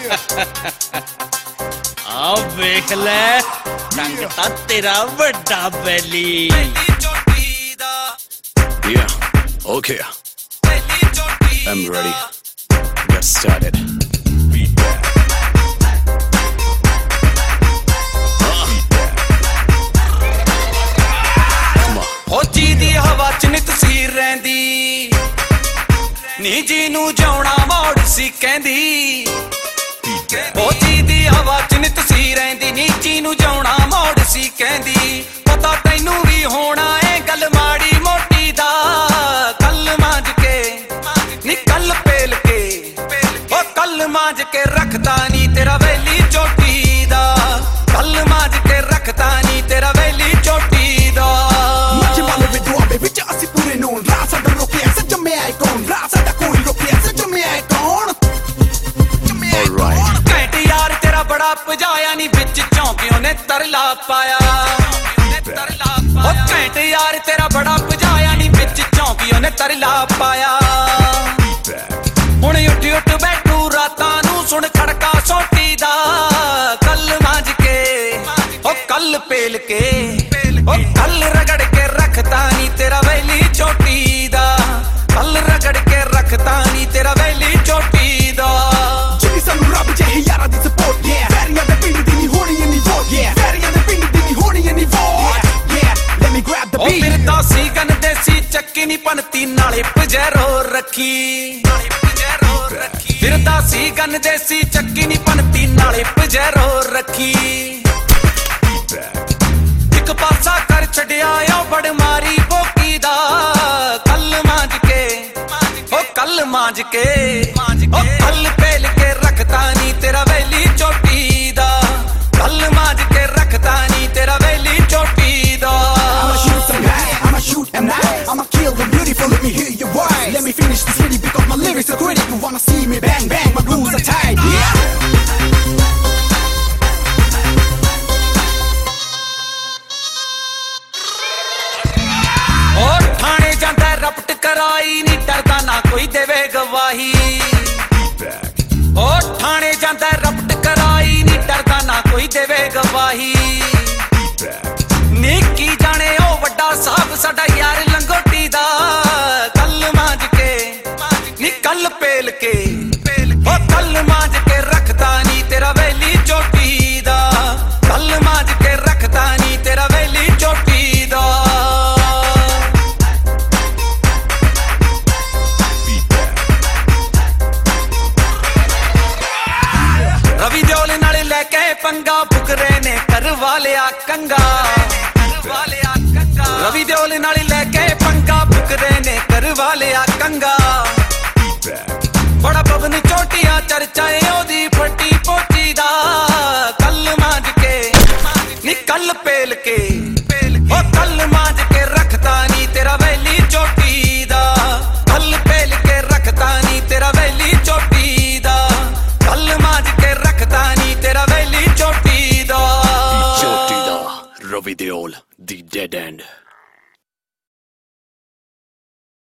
ਆ ਵੇਖ ਲੈ ਰੰਗ ਤਾਂ ਤੇਰਾ ਵੱਡਾ ਬੈਲੀ। Yeah, okay. I'm ready. Get started. ਫੌਜੀ ਦੀ ਹਵਾ ਚ ਨਿਤ ਸੀਰ ਰਹਿੰਦੀ ਨੀ ਜੀ ਨੂੰ ਜਾਉਣਾ ਮੋੜ ਸੀ ਕਹਿੰਦੀ। ਫੌਜੀ ਦੀ ਹਵਾ ਚ ਨਿਤ ਸੀਰ ਰਹਿੰਦੀ ਨੀ ਜੀ ਨੂੰ ਜਾਉਣਾ ਮੋੜ ਸੀ ਕਹਿੰਦੀ। ਪਤਾ ਤੈਨੂੰ ਵੀ ਹੋਣਾ ਏ ਗੱਲ ਮਾੜੀ ਮੋਟੀ ਦਾ। ਕੱਲ ਮਾਂਜ ਕੇ ਨੀ ਕੱਲ ਪੇਲ ਕੇ ਉਹ ਕੱਲ ਮਾਂਜ ਕੇ ਰੱਖਦਾ ਨੀ ਤੇਰਾ ਵੈਲੀ ਚੋਟੀ ਦਾ। ਕੱਲ ਮਾਂਜ ਕੇ ਰੱਖਦਾ ਨੀ ਤੇਰਾ ਵੈਲੀ ਚੋਟੀ ਦਾ। ਵਿੱਚ ਅਸੀਂ ਪੂਰੇ ਨੂੰ ਰਾਹ ਸਾਡਾ ਰੋਕਿਆ ਸੱਚ ਮੈਂ ਕੌਣ ਰਾਹ ਸਾਡਾ ਕੋਈ ਰੋਕਿਆ ਸੱਚ ਮੈਂ ਕੌਣ। ਘੈਂਟ ਯਾਰ ਤੇਰਾ ਬੜਾ ਭਜਾਇਆ ਨੀ ਵਿੱਚ ਝੌਂਕਿਓ ਨੇ ਤਰਲਾ ਪਾਇਆ। ਉਹ ਘੈਂਟ ਯਾਰ ਤੇਰਾ ਬੜਾ ਭਜਾਇਆ ਨੀ ਵਿੱਚ ਝੌਂਕਿਓ ਨੇ ਤਰਲਾ ਪਾਇਆ। ਹੁਣ ਉੱਠ ਉੱਠ ਬੈਠੂ ਰਾਤਾਂ ਨੂੰ ਸੁਣ ਖੜਕਾ ਸੋਟੀ ਦਾ। ਕੱਲ ਮਾਂਜ ਕੇ ਉਹ ਕੱਲ ਪੇਲ ਕੇ ਉਹ ਕੱਲ ਰਗੜ ਕੇ ਰੱਖਦਾ ਨੀ ਤੇਰਾ ਵੈਲੀ ਚੋਟੀ ਦਾ। ਕੱਲ ਰਗੜ ਕੇ ਰੱਖਦਾ ਨੀ ਤੇਰਾ ਵੈਲੀ ਚੋਟੀ ਦਾ। ਜਿੰਨੀ ਸਾਨੂੰ ਰੱਬ ਜਿਹੇ ਯਾਰਾਂ ਦੀ ਸਪੋਰਟ ਵੈਰੀਆਂ ਦੇ ਪਿੰਡ ਦੀ ਨਹੀਂ ਹੋਣੀ ਇੰਨੀ ਵੋਟ ਵੈਰੀਆਂ ਦੇ ਪਿੰਡ ਦੀ ਨਹੀਂ ਹੋਣੀ ਇੰਨੀ vote. Let me grab the beat। ਉਹ ਫਿਰਦਾ ਸੀ ਗਨ ਦੇਸੀ ਚੱਕੀ ਨੀ ਪਨਤੀ ਨਾਲੇ ਪਜੈਰੋ ਰੱਖੀ। ਫਿਰਦਾ ਸੀ ਗਨ ਦੇਸੀ ਚੱਕੀ ਨੀ ਪਨਤੀ ਨਾਲੇ ਪਜੈਰੋ ਰੱਖੀ। ਇੱਕ ਪਾਸਾ ਕਰ ਛੱਡਿਆ ਓ ਬੜ ਮਾਰੀ ਬੋਕੀ ਦਾ। ਕੱਲ ਮਾਂਜ ਕੇ ਉਹ ਕੱਲ ਮਾਂਜ ਕੇ ਉਹ ਕੱਲ ਪੇਲ ਕੇ ਰੱਖਦਾ ਨੀ ਤੇਰਾ ਵੈਲੀ ਚੋਟੀ ਦਾ। ਕੱਲ ਮਾਂਜ ਕੇ ਰੱਖਦਾ ਨੀ ਤੇਰਾ ਵੈਲੀ ਚੋਟੀ ਦਾ। I'ma shoot some guy, I'ma shoot and I'ma kill them beautiful. Let me hear your voice. Let me finish this really because my lyrics are critical. Wanna see me bang bang, my rules are tight. Yeah. ਥਾਣੇ ਜਾਂਦਾ ਰਪਟ ਕਰਾਈ ਨੀ ਡਰਦਾ ਨਾ ਕੋਈ ਦੇਵੇ ਗਵਾਹੀ। ਉਹ ਥਾਣੇ ਜਾਂਦਾ ਰਪਟ ਕਰਾਈ ਨੀ ਡਰਦਾ ਨਾ ਕੋਈ ਦੇਵੇ ਗਵਾਹੀ। ਨੀ ਕੀ ਜਾਣੇ ਉਹ ਵੱਡਾ ਸਾਹਿਬ ਸਾਡਾ ਯਾਰ ਲੰਗੋਟੀ ਦਾ। ਕੱਲ ਮਾਂਜ ਕੇ ਨੀ ਕੱਲ ਪੇਲ ਕੇ ਉਹ ਕੱਲ ਮਾਂਜ ਕੇ ਰੱਖਦਾ ਨੀ ਤੇਰਾ ਵੈਲੀ ਚੋਟੀ ਦਾ। ਕੱਲ ਮਾਂਜ ਕੇ ਰੱਖਦਾ ਨੀ ਤੇਰਾ ਵੈਲੀ ਚੋਟੀ ਦਾ। ਰਵੀ ਦਿਓਲ ਨਾਲ ਲੈ ਕੇ ਪੰਗਾ ਫੁਕਰੇ ਨੇ ਕਰਵਾ ਲਿਆ ਕੰਗਾ। ਰਵੀ ਦਿਓਲ ਨਾਲ ਲੈ ਕੇ ਪੰਗਾ ਫੁਕਰੇ ਨੇ ਕਰਵਾ ਲਿਆ ਕੰਗਾ। ਬੜਾ ਪਵਨ ਚੋਟੀਆਂ ਚਰਚਾ ਏ ਉਹਦੀ ਫੱਟੀ ਪੋਚੀ ਦਾ। ਕੱਲ ਮਾਂਜ ਕੇ ਨੀ ਕੱਲ ਪੇਲ ਕੇ